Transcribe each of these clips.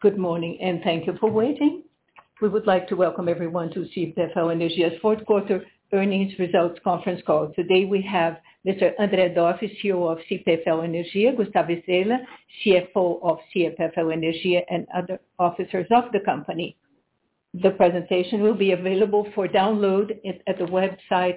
Good morning, and thank you for waiting. We would like to welcome everyone to CPFL Energia's fourth quarter earnings results conference call. Today we have Mr. André Dorf, CEO of CPFL Energia, Gustavo Estrella, CFO of CPFL Energia, and other officers of the company. The presentation will be available for download at the website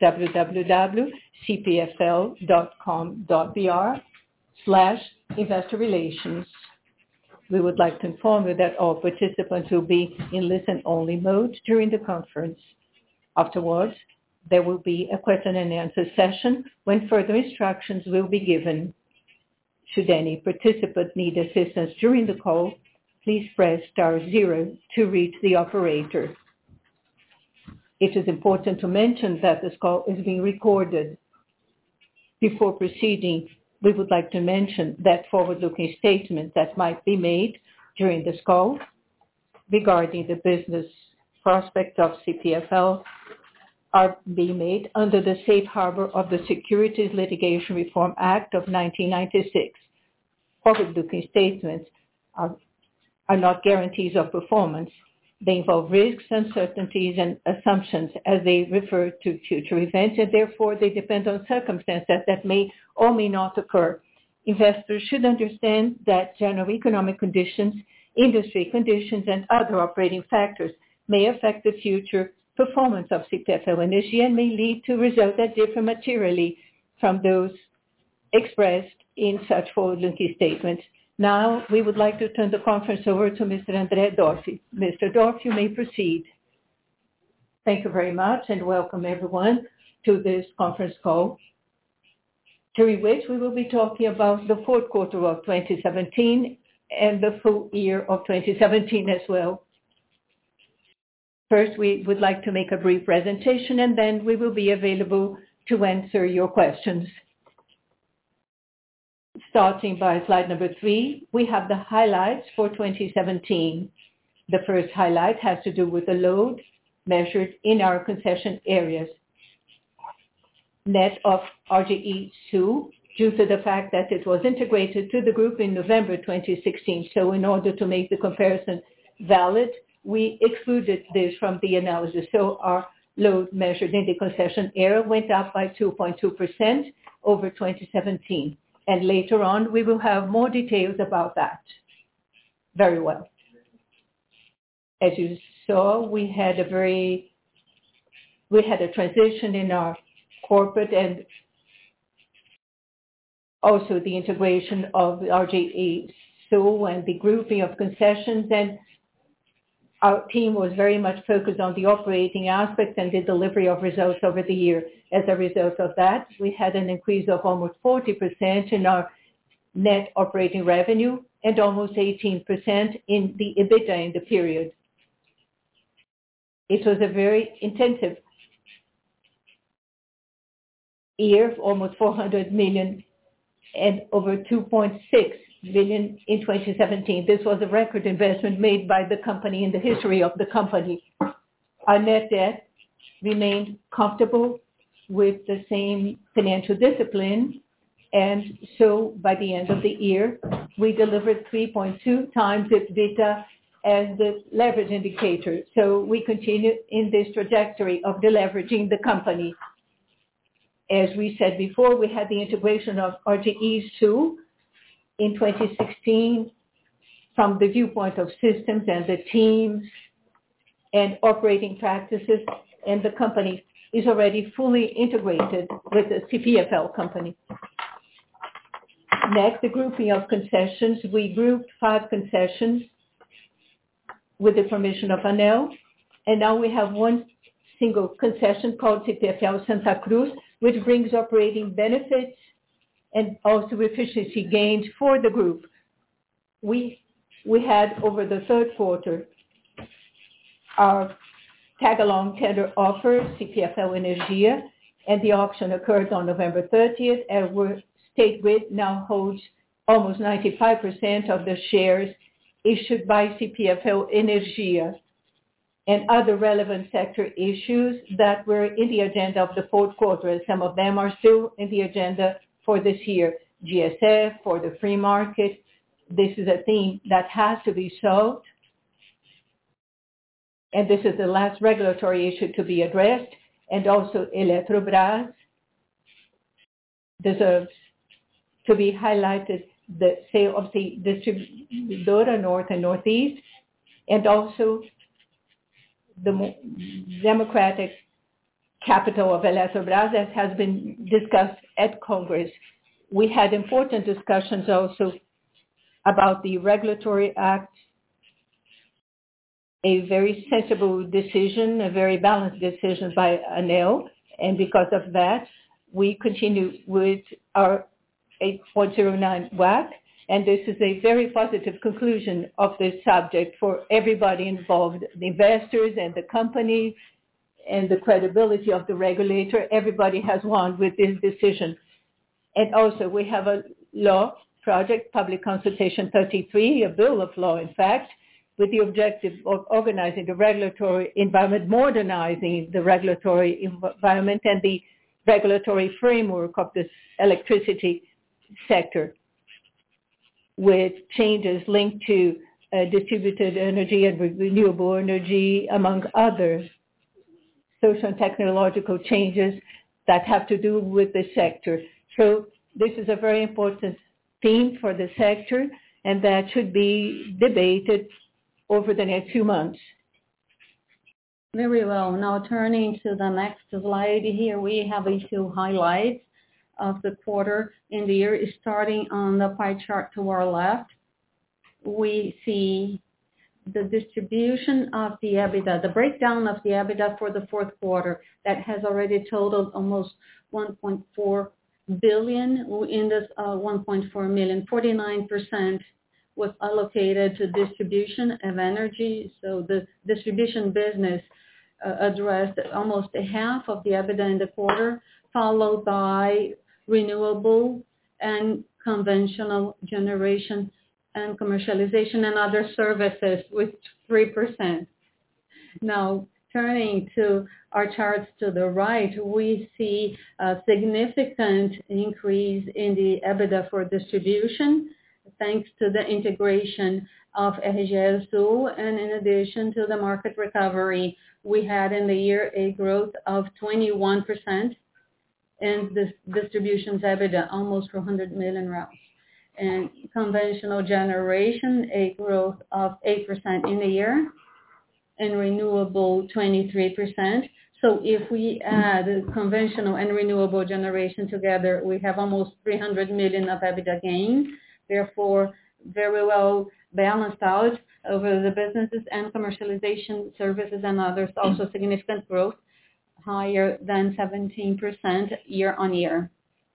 www.cpfl.com.br/investorrelations. We would like to inform you that all participants will be in listen-only mode during the conference. Afterwards, there will be a question and answer session when further instructions will be given. Should any participant need assistance during the call, please press *0 to reach the operator. It is important to mention that this call is being recorded. Before proceeding, we would like to mention that forward-looking statements that might be made during this call regarding the business prospects of CPFL are being made under the safe harbor of the Securities Litigation Reform Act of 1996. Forward-looking statements are not guarantees of performance. They involve risks, uncertainties, and assumptions as they refer to future events, and therefore they depend on circumstances that may or may not occur. Investors should understand that general economic conditions, industry conditions, and other operating factors may affect the future performance of CPFL Energia and may lead to results that differ materially from those expressed in such forward-looking statements. Now, we would like to turn the conference over to Mr. André Dorf. Mr. Dorf, you may proceed. Thank you very much, and welcome everyone to this conference call, during which we will be talking about the fourth quarter of 2017 and the full year of 2017 as well. First, we would like to make a brief presentation, and then we will be available to answer your questions. Starting by slide number 3, we have the highlights for 2017. The first highlight has to do with the load measured in our concession areas. Net of RGE Sul, due to the fact that it was integrated to the group in November 2016. So in order to make the comparison valid, we excluded this from the analysis. So our load measured in the concession area went up by 2.2% over 2017. And later on, we will have more details about that. Very well. As you saw, we had a transition in our corporate and also the integration of RGE Sul and the grouping of concessions, and our team was very much focused on the operating aspects and the delivery of results over the year. As a result of that, we had an increase of almost 40% in our net operating revenue and almost 18% in the EBITDA in the period. It was a very intensive year, almost 400 million and over 2.6 billion in 2017. This was a record investment made by the company in the history of the company. Our net debt remained comfortable with the same financial discipline, and so by the end of the year, we delivered 3.2 times EBITDA as the leverage indicator. So we continue in this trajectory of deleveraging the company. As we said before, we had the integration of RGE Sul in 2016 from the viewpoint of systems and the teams and operating practices, and the company is already fully integrated with the CPFL company. Next, the grouping of concessions. We grouped 5 concessions with the permission of ANEEL, and now we have one single concession called CPFL Santa Cruz, which brings operating benefits and also efficiency gains for the group. We had over the third quarter our tag-along tender offer, CPFL Energia, and the auction occurred on November 30th, and where State Grid now holds almost 95% of the shares issued by CPFL Energia, and other relevant sector issues that were in the agenda of the fourth quarter, and some of them are still in the agenda for this year. GSF, for the free market, This is a theme that has to be solved, and this is the last regulatory issue to be addressed. And also Eletrobras deserves to be highlighted, the sale of the Distribuidora North and Northeast, and also the democratic capital of Eletrobras, as has been discussed at Congress. We had important discussions also about the Regulatory Act, a very sensible decision, a very balanced decision by ANEEL, and because of that, we continue with our 8.09 WACC, and this is a very positive conclusion of this subject for everybody involved, the investors and the company and the credibility of the regulator. Everybody has won with this decision. And also we have a law project, Public Consultation 33, a bill of law, in fact, with the objective of organizing the regulatory environment, modernizing the regulatory environment and the regulatory framework of this electricity sector, with changes linked to distributed energy and renewable energy, among other social and technological changes that have to do with the sector. So this is a very important theme for the sector, and that should be debated over the next few months. Very well. Now turning to the next slide, here we have a few highlights of the quarter in the year. Starting on the pie chart to our left, we see the distribution of the EBITDA, the breakdown of the EBITDA for the fourth quarter that has already totaled almost 1.4 billion. In this 1.4 million, 49% was allocated to distribution of energy. So the distribution business addressed almost half of the EBITDA in the quarter, followed by renewable and conventional generation and commercialization and other services with 3%. Now, turning to our charts to the right, we see a significant increase in the EBITDA for distribution, thanks to the integration of RGE Sul, and in addition to the market recovery. We had in the year a growth of 21% in this distribution's EBITDA, almost 400 million. And conventional generation, a growth of 8% in the year, and renewable 23%. So if we add conventional and renewable generation together, we have almost 300 million of EBITDA gain. Therefore, very well balanced out over the businesses and commercialization services and others, also significant growth, higher than 17% year on year.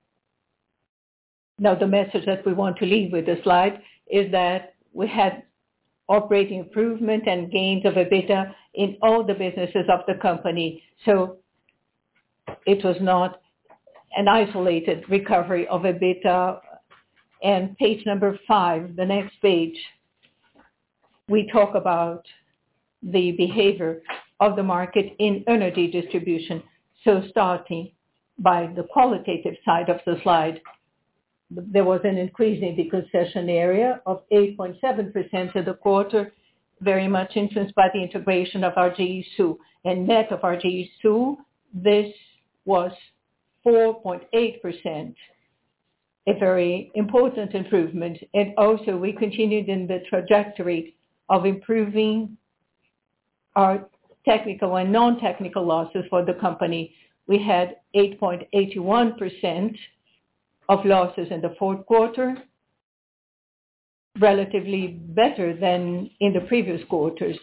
Now, the message that we want to leave with this slide is that we had operating improvement and gains of EBITDA in all the businesses of the company. So it was not an isolated recovery of EBITDA. And page number 5, the next page, we talk about the behavior of the market in energy distribution. So starting by the qualitative side of the slide, there was an increase in the concession area of 8.7% in the quarter, very much influenced by the integration of RGE Sul. And net of RGE Sul, this was 4.8%, a very important improvement. And also we continued in the trajectory of improving our technical and non-technical losses for the company. We had 8.81% of losses in the fourth quarter, relatively better than in the previous quarters.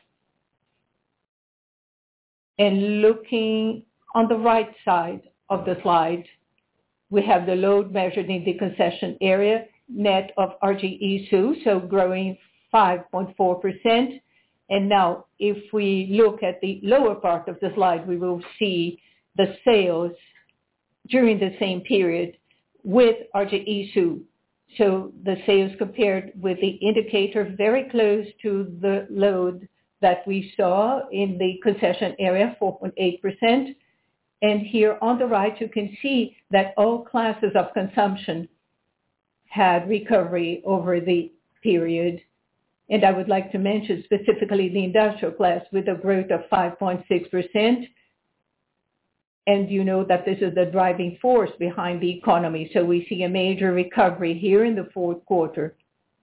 And looking on the right side of the slide, we have the load measured in the concession area, net of RGE Sul, so growing 5.4%. And now, if we look at the lower part of the slide, we will see the sales during the same period with RGE Sul. So the sales compared with the indicator very close to the load that we saw in the concession area, 4.8%. And here on the right, you can see that all classes of consumption had recovery over the period. And I would like to mention specifically the industrial class with a growth of 5.6%. And you know that this is the driving force behind the economy. So we see a major recovery here in the fourth quarter.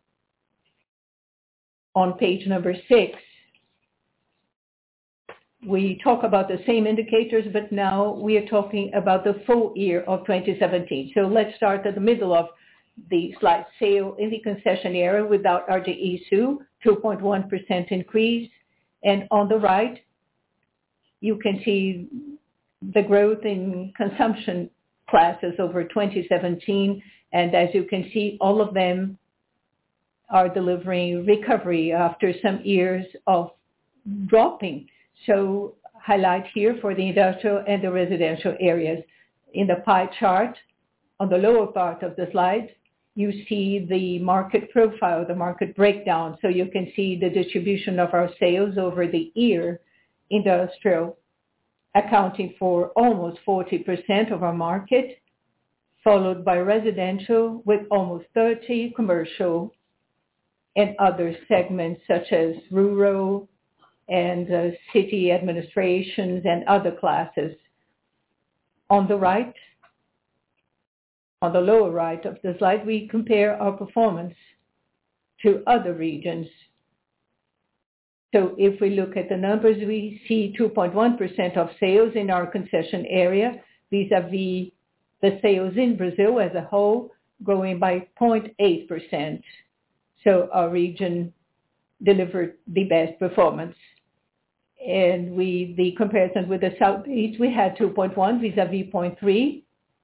On page number 6, we talk about the same indicators, but now we are talking about the full year of 2017. So let's start at the middle of the slide. Sale in the concession area without RGE Sul, 2.1% increase. And on the right, you can see the growth in consumption classes over 2017. And as you can see, all of them are delivering recovery after some years of dropping. So highlight here for the industrial and the residential areas. In the pie chart, on the lower part of the slide, you see the market profile, the market breakdown. So you can see the distribution of our sales over the year. Industrial accounting for almost 40% of our market, followed by residential with almost 30%, commercial, and other segments such as rural and city administrations and other classes. On the right, on the lower right of the slide, we compare our performance to other regions. So if we look at the numbers, we see 2.1% of sales in our concession area vis-a-vis the sales in Brazil as a whole, growing by 0.8%. So our region delivered the best performance. And the comparison with the Southeast, we had 2.1 vis-a-vis 0.3.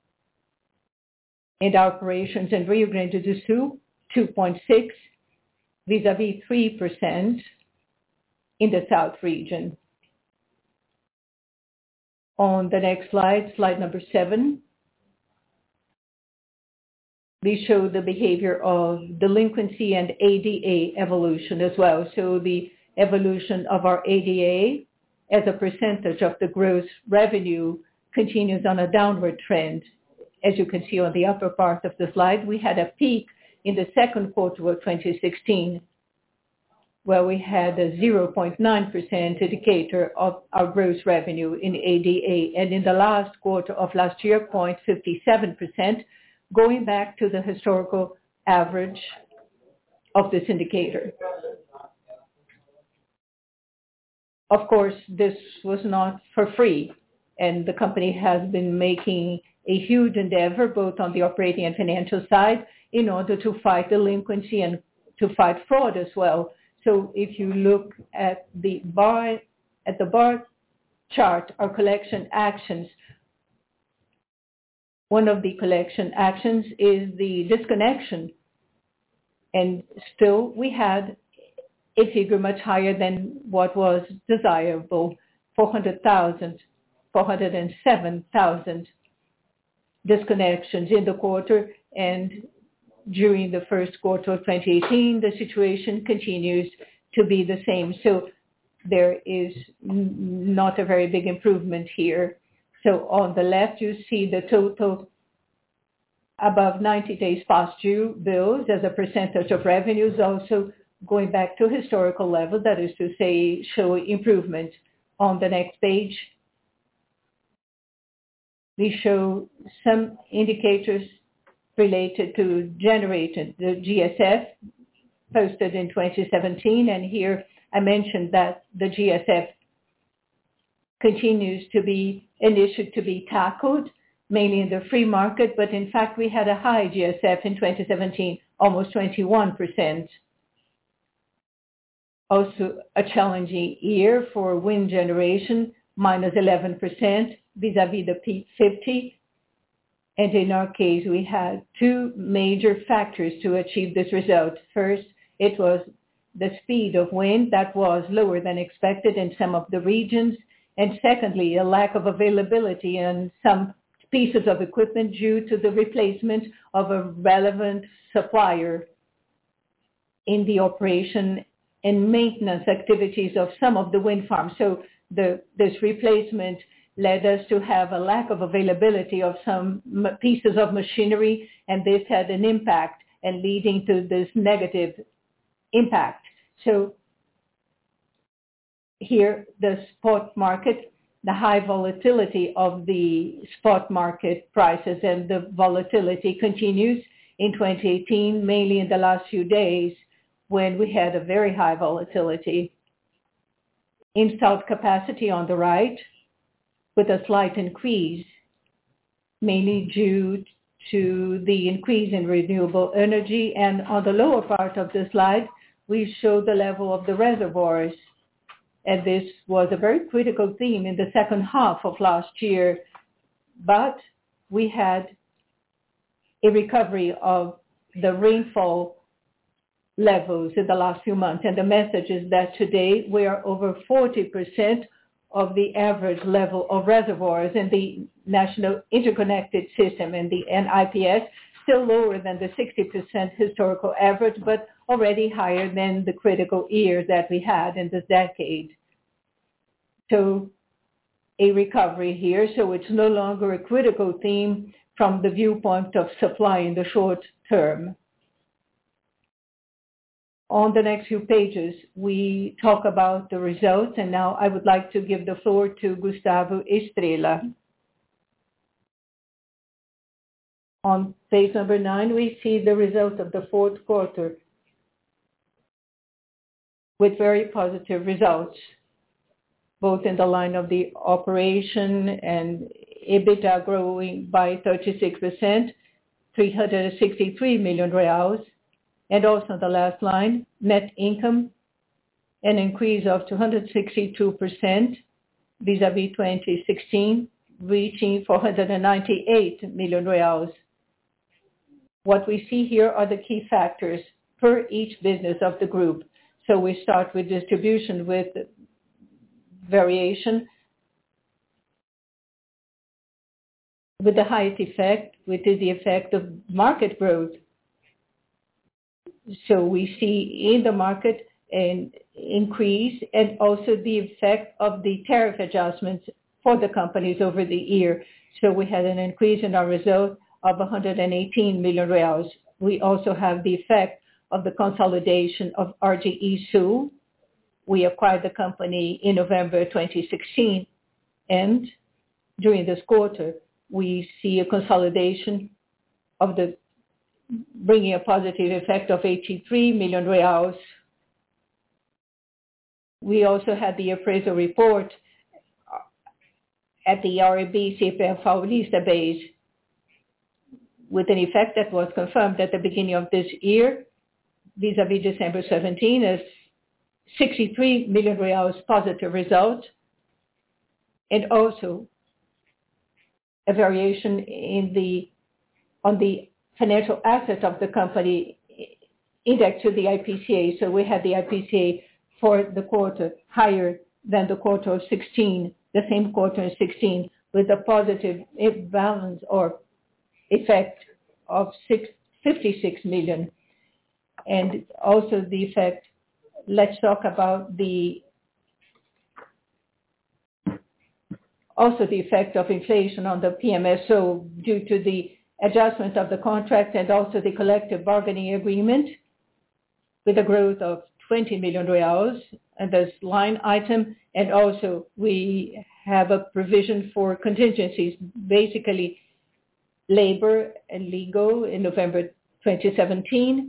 And our operations in Rio Grande do Sul, 2.6 vis-a-vis 3% in the South region. On the next slide, slide number 7, we show the behavior of delinquency and ADA evolution as well. So the evolution of our ADA as a percentage of the gross revenue continues on a downward trend. As you can see on the upper part of the slide, we had a peak in the second quarter of 2016, where we had a 0.9% indicator of our gross revenue in ADA, and in the last quarter of last year, 0.57%, going back to the historical average of this indicator. Of course, this was not for free, and the company has been making a huge endeavor both on the operating and financial side in order to fight delinquency and to fight fraud as well. So if you look at the bar chart, our collection actions, one of the collection actions is the disconnection. And still we had a figure much higher than what was desirable, 407,000 disconnections in the quarter, and during the first quarter of 2018, the situation continues to be the same. So there is not a very big improvement here. So on the left, you see the total above 90 days past due bills as a percentage of revenues, also going back to historical level, that is to say, show improvement. On the next page, we show some indicators related to generated, the GSF posted in 2017. And here I mentioned that the GSF continues to be an issue to be tackled, mainly in the free market. But in fact, we had a high GSF in 2017, almost 21%. Also a challenging year for wind generation, minus 11% vis-a-vis the P50. And in our case, we had two major factors to achieve this result. First, it was the speed of wind that was lower than expected in some of the regions. And secondly, a lack of availability in some pieces of equipment due to the replacement of a relevant supplier in the operation and maintenance activities of some of the wind farms. So this replacement led us to have a lack of availability of some pieces of machinery, and this had an impact and leading to this negative impact. So here, the spot market, the high volatility of the spot market prices and the volatility continues in 2018, mainly in the last few days when we had a very high volatility. Installed capacity on the right with a slight increase, mainly due to the increase in renewable energy. And on the lower part of the slide, we show the level of the reservoirs. And this was a very critical theme in the second half of last year. But we had a recovery of the rainfall levels in the last few months. And the message is that today we are over 40% of the average level of reservoirs in the National Interconnected System, and the NIPS, still lower than the 60% historical average, but already higher than the critical years that we had in this decade. So a recovery here, so it's no longer a critical theme from the viewpoint of supply in the short term. On the next few pages, we talk about the results, and now I would like to give the floor to Gustavo Estrella. On page number 9, we see the results of the fourth quarter with very positive results, both in the line of the operation and EBITDA growing by 36%, 363 million reais, and also on the last line, net income, an increase of 262% vis-a-vis 2016, reaching 498 million reais. What we see here are the key factors per each business of the group. So we start with distribution with variation, with the highest effect, which is the effect of market growth. So we see in the market an increase, and also the effect of the tariff adjustments for the companies over the year. So we had an increase in our result of 118 million reais. We also have the effect of the consolidation of RGE Sul. We acquired the company in November 2016, and during this quarter, we see a consolidation of the bringing a positive effect of 83 million reais. We also had the appraisal report at the RAB CPFL Paulista base with an effect that was confirmed at the beginning of this year, vis-a-vis December 17, as 63 million reais positive result, and also a variation on the financial assets of the company indexed to the IPCA. So we had the IPCA for the quarter higher than the quarter of 16, the same quarter in 16, with a positive balance or effect of 56 million. And also the effect, let's talk about the effect of inflation on the PMSO due to the adjustment of the contract and also the collective bargaining agreement with a growth of 20 million reais and this line item. And also we have a provision for contingencies, basically labor and legal in November 2017,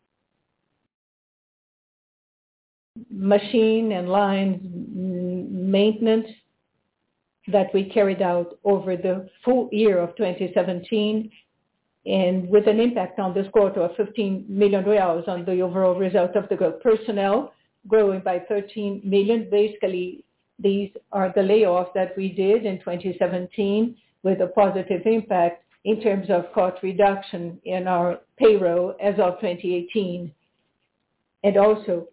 machine and line maintenance that we carried out over the full year of 2017, and with an impact on this quarter of 15 million reais on the overall result of the group. Personnel growing by 13 million. Basically, these are the layoffs that we did in 2017 with a positive impact in terms of cost reduction in our payroll as of 2018. And also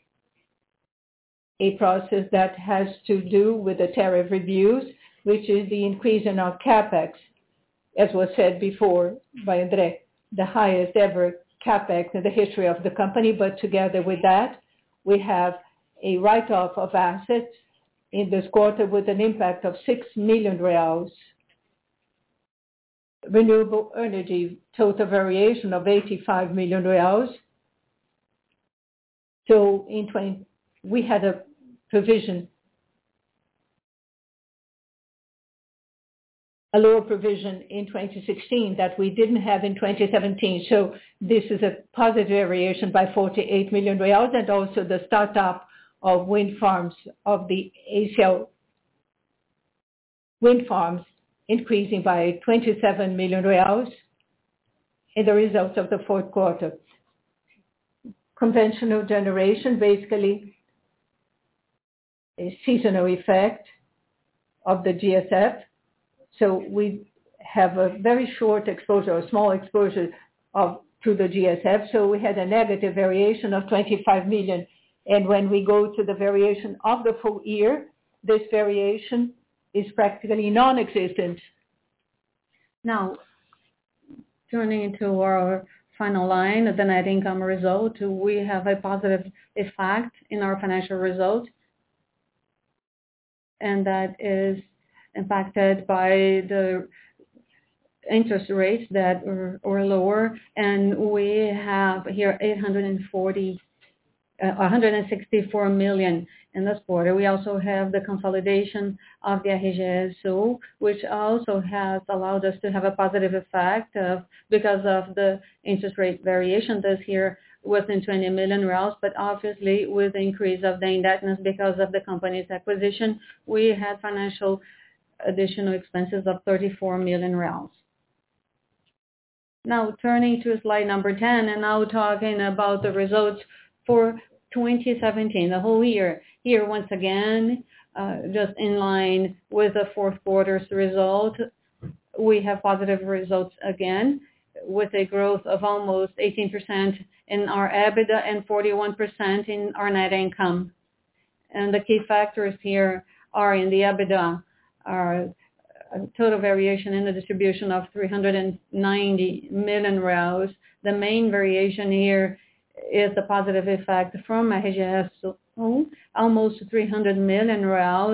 a process that has to do with the tariff reviews, which is the increase in our CapEx, as was said before by André, the highest ever CapEx in the history of the company. But together with that, we have a write-off of assets in this quarter with an impact of 6 million reais. Renewable energy, total variation of 85 million reais. So we had a provision, a lower provision in 2016 that we didn't have in 2017. So this is a positive variation by 48 million reais, and also the startup of wind farms of the ACL wind farms increasing by 27 million reais in the results of the fourth quarter. Conventional generation, basically a seasonal effect of the GSF. So we have a very short exposure, a small exposure to the GSF. So we had a negative variation of 25 million. And when we go to the variation of the full year, this variation is practically non-existent. Now, turning into our final line, the net income result, we have a positive effect in our financial result, and that is impacted by the interest rates that were lower, and we have here 164 million in this quarter. We also have the consolidation of the RGE Sul, which also has allowed us to have a positive effect because of the interest rate variation this year within 20 million reais, but obviously with the increase of the indebtedness because of the company's acquisition, we had financial additional expenses of 34 million reais. Now turning to slide number 10, and now talking about the results for 2017, the whole year. Here, once again, just in line with the fourth quarter's result, we have positive results again, with a growth of almost 18% in our EBITDA and 41% in our net income. And the key factors here are in the EBITDA, our total variation in the distribution of 390 million. The main variation here is the positive effect from RGE Sul, almost 300 million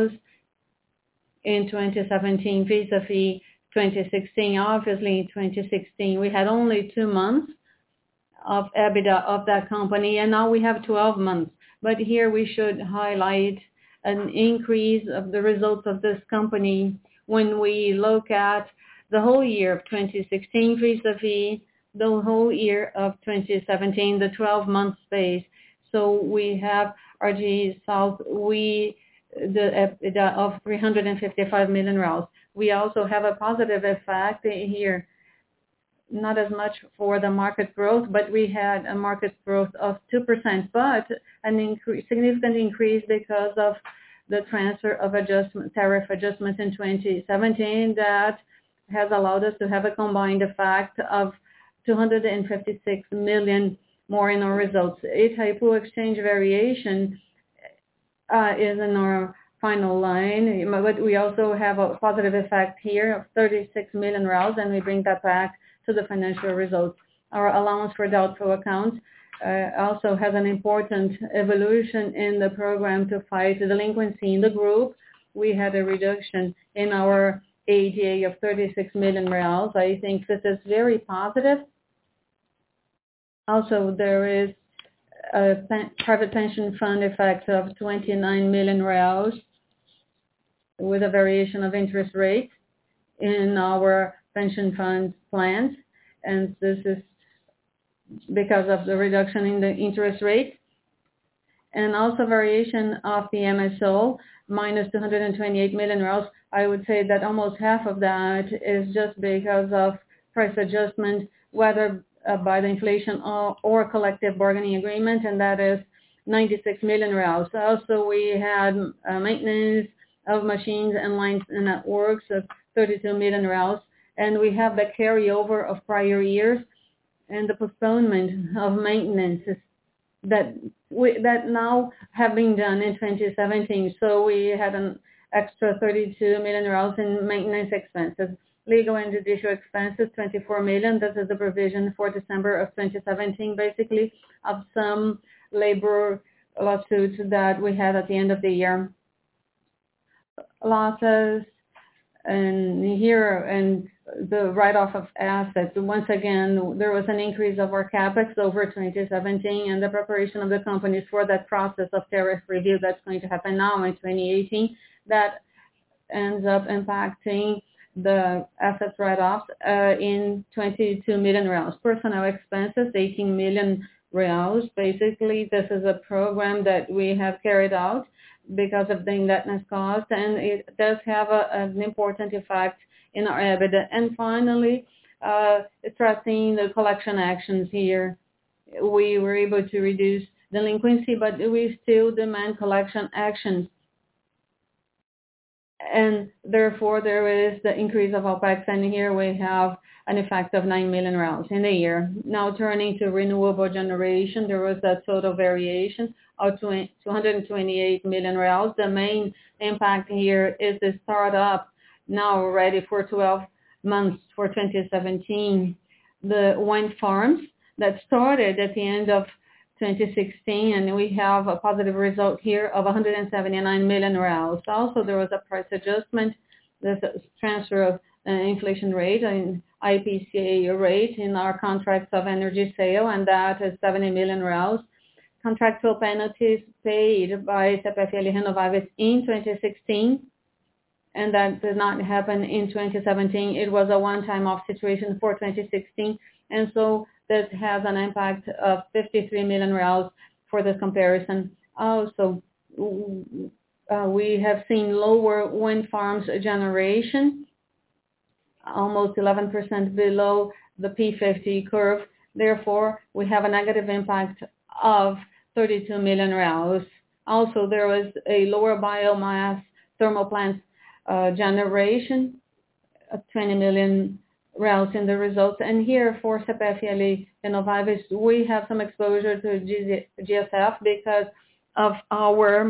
in 2017 vis-a-vis 2016. Obviously, in 2016, we had only 2 months of EBITDA of that company, and now we have 12 months. But here we should highlight an increase of the results of this company when we look at the whole year of 2016 vis-a-vis the whole year of 2017, the 12-month space. So we have RGE South, the EBITDA of 355 million. We also have a positive effect here, not as much for the market growth, but we had a market growth of 2%, but an significant increase because of the transfer of tariff adjustments in 2017 that has allowed us to have a combined effect of 256 million more in our results. Itaipu exchange variation is in our final line, but we also have a positive effect here of 36 million, and we bring that back to the financial results. Our allowance for doubtful accounts also has an important evolution in the program to fight delinquency in the group. We had a reduction in our ADA of 36 million reais. I think this is very positive. Also, there is a private pension fund effect of 29 million reais with a variation of interest rates in our pension fund plans, and this is because of the reduction in the interest rate. And also variation of the MSO, minus 228 million. I would say that almost half of that is just because of price adjustment, whether by the inflation or collective bargaining agreement, and that is 96 million reais. Also, we had maintenance of machines and lines and networks of 32 million reais, and we have the carryover of prior years and the postponement of maintenances that now have been done in 2017. So we had an extra 32 million in maintenance expenses. Legal and judicial expenses, 24 million. This is the provision for December of 2017, basically, of some labor lawsuits that we had at the end of the year. Losses and here, and the write-off of assets. Once again, there was an increase of our capex over 2017 and the preparation of the companies for that process of tariff review that's going to happen now in 2018. That ends up impacting the assets write-offs in 22 million reais. Personnel expenses, 18 million reais. Basically, this is a program that we have carried out because of the indebtedness cost, and it does have an important effect in our EBITDA. And finally, stressing the collection actions here. We were able to reduce delinquency, but we still demand collection actions. And therefore, there is the increase of OPEX, and here we have an effect of 9 million in a year. Now turning to renewable generation, there was a total variation of 228 million reais. The main impact here is the startup, now ready for 12 months for 2017. The wind farms that started at the end of 2016, and we have a positive result here of 179 million reais. Also, there was a price adjustment, the transfer of inflation rate and IPCA rate in our contracts of energy sale, and that is 70 million reais. Contractual penalties paid by CPFL Renováveis in 2016, and that did not happen in 2017. It was a one-time off situation for 2016, and so that has an impact of 53 million reais for this comparison. Also, we have seen lower wind farms generation, almost 11% below the P50 curve. Therefore, we have a negative impact of 32 million reais. Also, there was a lower biomass thermal plant generation of 20 million reais in the results. And here for CPFL Renováveis, we have some exposure to GSF because of our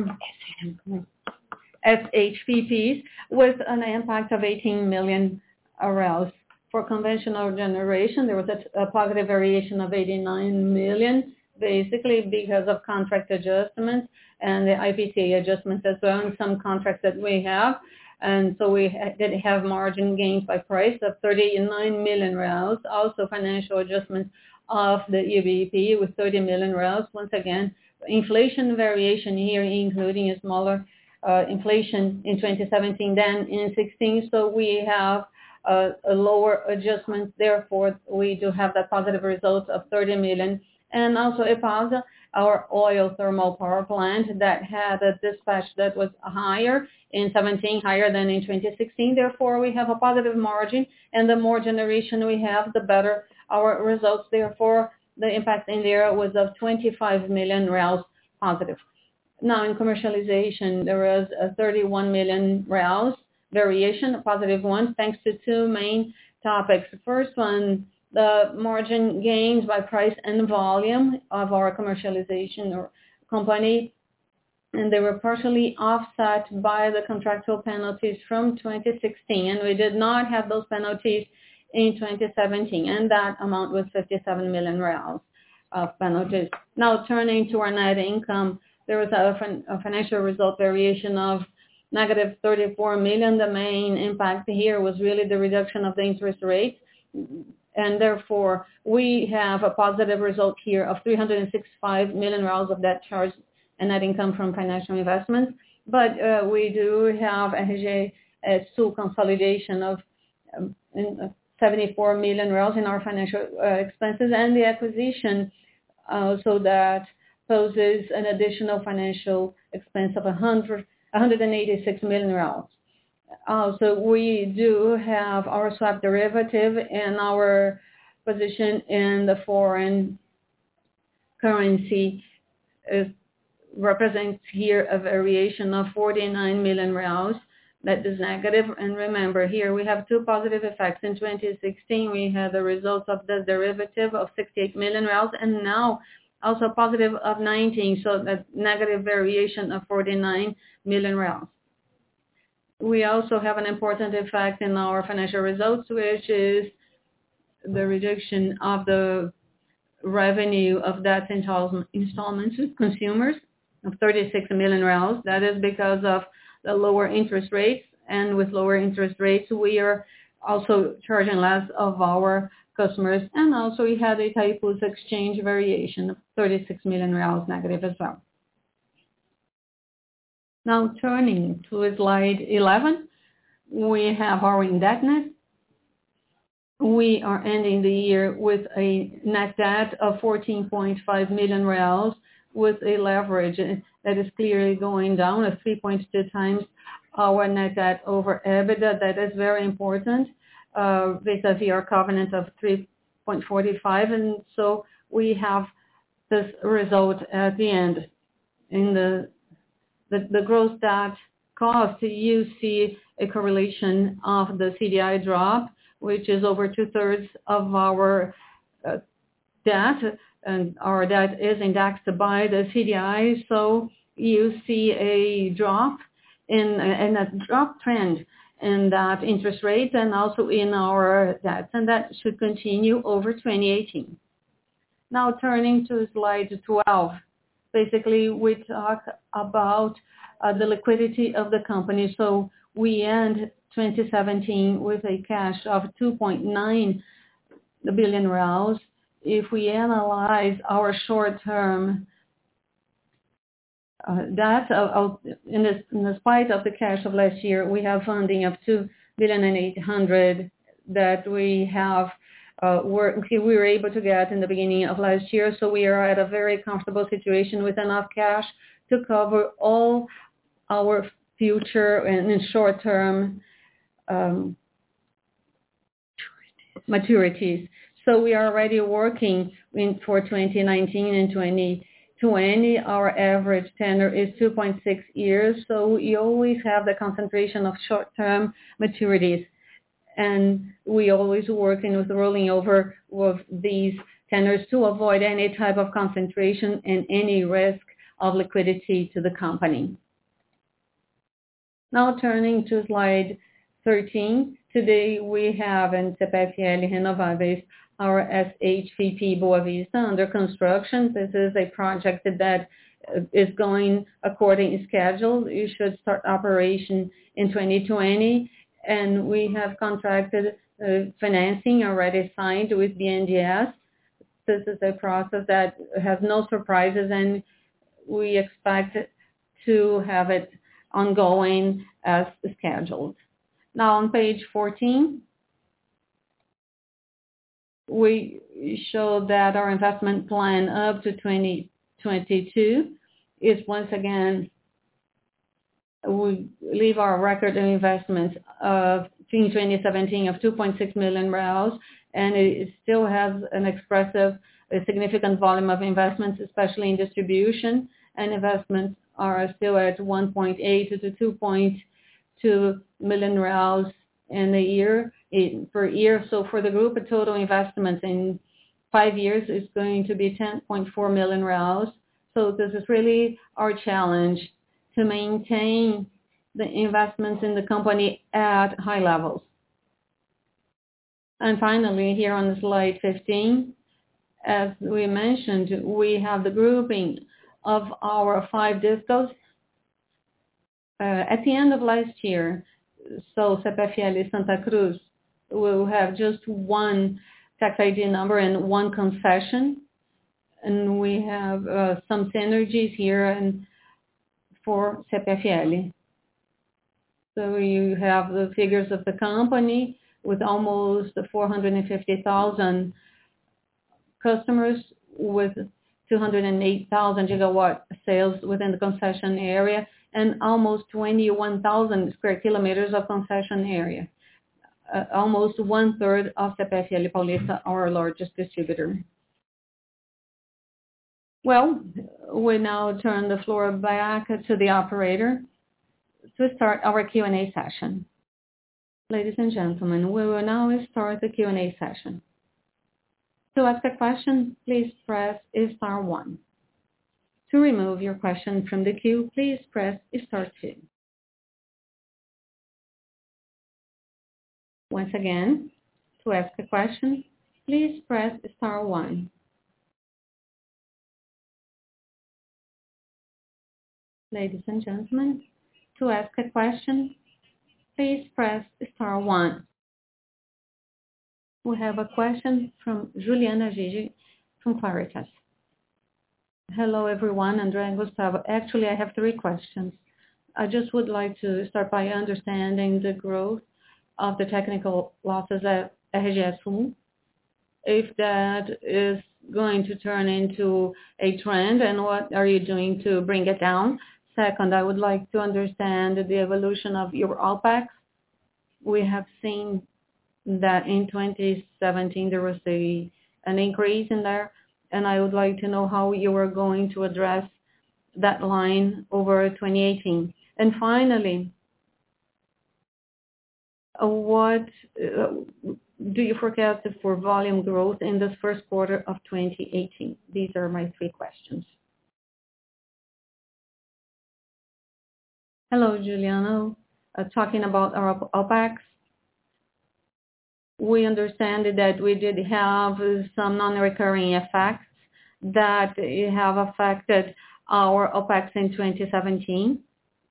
SHPPs with an impact of 18 million reais. For conventional generation, there was a positive variation of 89 million, basically because of contract adjustments and the IPCA adjustments as well in some contracts that we have. And so we did have margin gains by price of 39 million reais. Also financial adjustments of the EBP with 30 million reais. Once again, inflation variation here, including a smaller inflation in 2017 than in 16. So we have a lower adjustment. Therefore, we do have that positive result of 30 million. And also EPASA, our oil thermal power plant that had a dispatch that was higher in 17, higher than in 2016. Therefore, we have a positive margin, and the more generation we have, the better our results. Therefore, the impact in there was of 25 million reais positive. Now, in commercialization, there was a 31 million reais variation, a positive one, thanks to two main topics. The first one, the margin gains by price and volume of our commercialization or company, and they were partially offset by the contractual penalties from 2016, and we did not have those penalties in 2017, and that amount was 57 million reais of penalties. Now, turning to our net income, there was a financial result variation of negative 34 million. The main impact here was really the reduction of the interest rate, and therefore we have a positive result here of 365 million of debt charge and net income from financial investments. But we do have a RGE Sul consolidation of 74 million in our financial expenses, and the acquisition so that poses an additional financial expense of 186 million. Also, we do have our swap derivative, and our position in the foreign currency represents here a variation of 49 million reais. That is negative. And remember, here we have two positive effects. In 2016, we had the results of the derivative of 68 million reais, and now also positive of 19, so that negative variation of 49 million reais. We also have an important effect in our financial results, which is the reduction of the revenue of debt installments to consumers of 36 million reais. That is because of the lower interest rates, and with lower interest rates, we are also charging less of our customers. And also we had a Itaipu's exchange variation of 36 million reais negative as well. Now turning to slide 11, we have our indebtedness. We are ending the year with a net debt of 14.5 million reais with a leverage that is clearly going down at 3.2 times our net debt over EBITDA. That is very important vis-a-vis our covenant of 3.45. And so we have this result at the end. In the gross debt cost, you see a correlation of the CDI drop, which is over 2/3 of our debt, and our debt is indexed by the CDI. So you see a drop in a drop trend in that interest rate and also in our debt, and that should continue over 2018. Now turning to slide 12, basically we talk about the liquidity of the company. So we end 2017 with a cash of 2.9 billion reais. If we analyze our short-term debt, in spite of the cash of last year, we have funding of 2.8 billion that we have we were able to get in the beginning of last year. So we are at a very comfortable situation with enough cash to cover all our future and in short-term maturities. So we are already working for 2019 and 2020. Our average tenor is 2.6 years. So we always have the concentration of short-term maturities. And we always working with rolling over of these tenors to avoid any type of concentration and any risk of liquidity to the company. Now turning to slide 13, today we have in CPFL Renováveis our SHPP Boa Vista under construction. This is a project that is going according to schedule. It should start operation in 2020, and we have contracted financing already signed with BNDES. This is a process that has no surprises, and we expect to have it ongoing as scheduled. Now on page 14, we show that our investment plan up to 2022 is once again, we leave our record of investments of in 2017 of 2.6 million reais, and it still has an expressive, a significant volume of investments, especially in distribution, and investments are still at 1.8 to 2.2 million reais in a year, per year. So for the group, a total investment in 5 years is going to be 10.4 million reais. So this is really our challenge, to maintain the investments in the company at high levels. And finally, here on slide 15, as we mentioned, we have the grouping of our 5 discos. At the end of last year, so CPFL Santa Cruz will have just one tax ID number and one concession, and we have some synergies here and for CPFL. So you have the figures of the company with almost 450,000 customers with 208,000 gigawatt sales within the concession area and almost 21,000 square kilometers of concession area. Almost 1/3 of CPFL Paulista, our largest distributor. Well, we now turn the floor back to the operator to start our Q&A session. Ladies and gentlemen, we will now start the Q&A session. To ask a question, please press star 1. To remove your question from the queue, please press star 2. Once again, to ask a question, please press star 1. Ladies and gentlemen, to ask a question, please press star 1. We have a question from Juliana Gigi from Claritas. Hello, everyone. André and Gustavo. Actually, I have 3 questions. I just would like to start by understanding the growth of the technical losses at RGE Sul, if that is going to turn into a trend, and what are you doing to bring it down? Second, I would like to understand the evolution of your OPEX. We have seen that in 2017 there was an increase in there, and I would like to know how you are going to address that line over 2018. And finally, what do you forecast for volume growth in this first quarter of 2018? These are my 3 questions. Hello, Juliano. Talking about our OPEX, we understand that we did have some non-recurring effects that have affected our OPEX in 2017.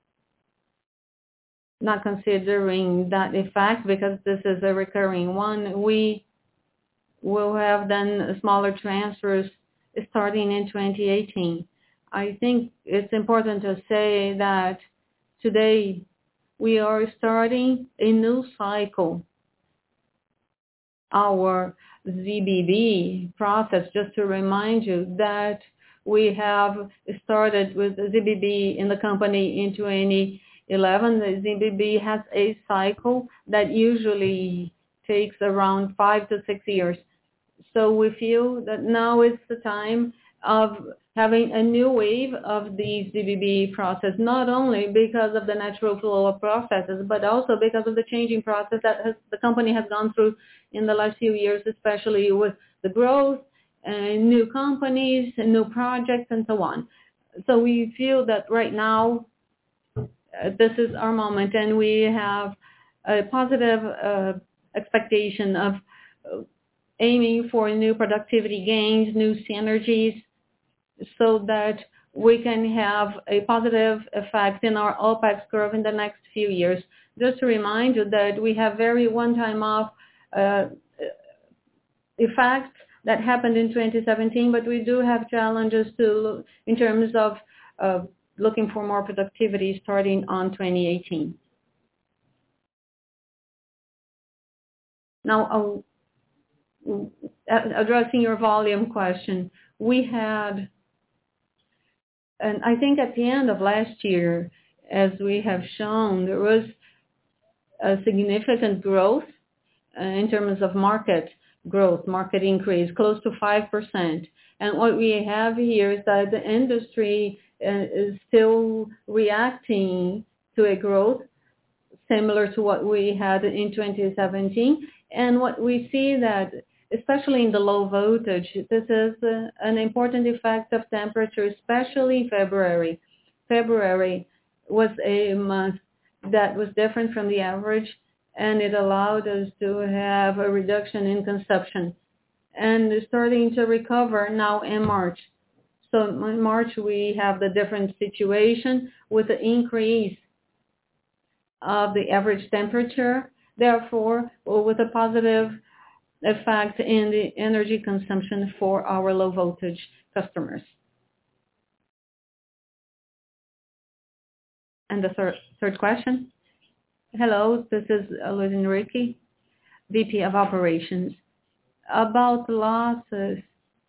Not considering that effect, because this is a recurring one, we will have then smaller transfers starting in 2018. I think it's important to say that today we are starting a new cycle. Our ZBB process, just to remind you that we have started with ZBB in the company in 2011. The ZBB has a cycle that usually takes around 5 to 6 years. So we feel that now is the time of having a new wave of the ZBB process, not only because of the natural flow of processes, but also because of the changing process that the company has gone through in the last few years, especially with the growth and new companies and new projects and so on. So we feel that right now, this is our moment, and we have a positive expectation of aiming for new productivity gains, new synergies, so that we can have a positive effect in our OPEX curve in the next few years. Just to remind you that we have very one-time off effects that happened in 2017, but we do have challenges in terms of looking for more productivity starting on 2018. Now, addressing your volume question, we had, and I think at the end of last year, as we have shown, there was a significant growth in terms of market growth, market increase, close to 5%. And what we have here is that the industry is still reacting to a growth similar to what we had in 2017. And what we see that, especially in the low voltage, this is an important effect of temperature, especially February. February was a month that was different from the average, and it allowed us to have a reduction in consumption. And starting to recover now in March. So in March, we have the different situation with the increase of the average temperature, therefore, with a positive effect in the energy consumption for our low voltage customers. And the third question. Hello, this is Luis Enrique, VP of Operations. About losses,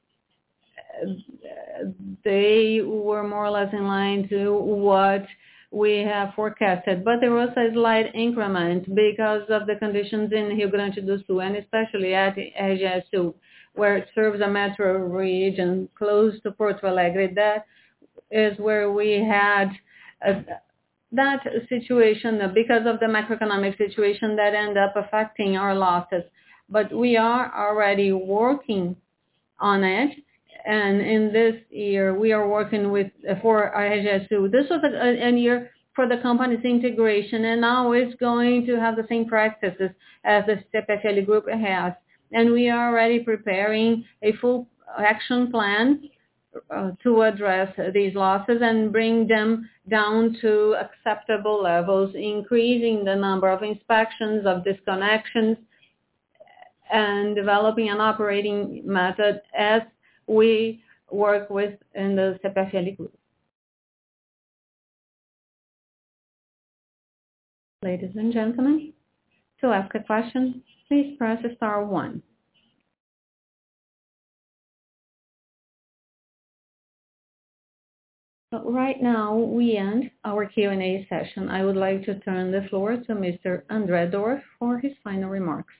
they were more or less in line to what we have forecasted, but there was a slight increment because of the conditions in Rio Grande do Sul, and especially at RGE Sul, where it serves a metro region close to Porto Alegre. That is where we had that situation because of the macroeconomic situation that ended up affecting our losses. But we are already working on it. And in this year, we are working for RGE Sul. This was a year for the company's integration, and now it's going to have the same practices as the CPFL Group has. And we are already preparing a full action plan to address these losses and bring them down to acceptable levels, increasing the number of inspections, of disconnections, and developing an operating method as we work with in the CPFL group. Ladies and gentlemen, to ask a question, please press star 1. But right now, we end our Q&A session. I would like to turn the floor to Mr. André Dorf for his final remarks.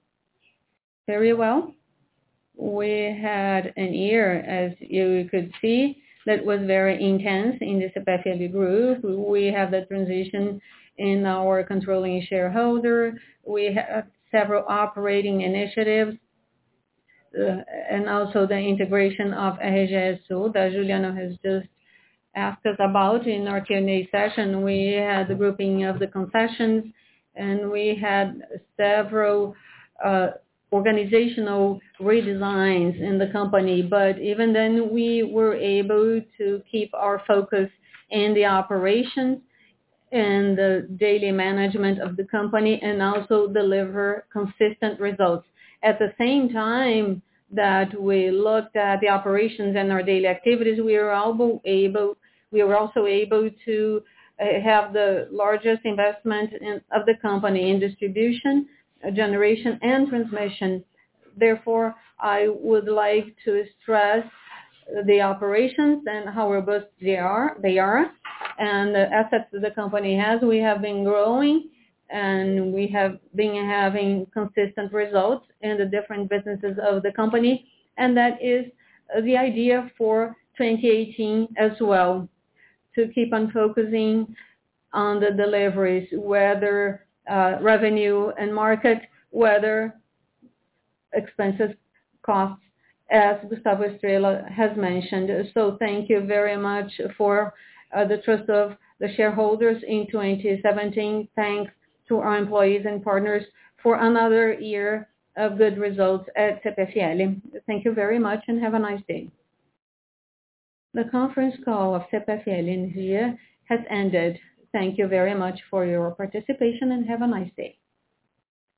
Very well. We had an year, as you could see, that was very intense in the CPFL group. We have the transition in our controlling shareholder. We have several operating initiatives, and also the integration of RGE Sul that Juliano has just asked us about in our Q&A session. We had the grouping of the concessions, and we had several organizational redesigns in the company. But even then, we were able to keep our focus in the operations and the daily management of the company, and also deliver consistent results. At the same time that we looked at the operations and our daily activities, we were also able to have the largest investment of the company in distribution, generation, and transmission. Therefore, I would like to stress the operations and how robust they are, and the assets that the company has. We have been growing, and we have been having consistent results in the different businesses of the company, and that is the idea for 2018 as well, to keep on focusing on the deliveries, whether revenue and market, whether expenses, costs, as Gustavo Estrella has mentioned. So thank you very much for the trust of the shareholders in 2017. Thanks to our employees and partners for another year of good results at CPFL. Thank you very much and have a nice day. The conference call of CPFL Energia has ended. Thank you very much for your participation and have a nice day.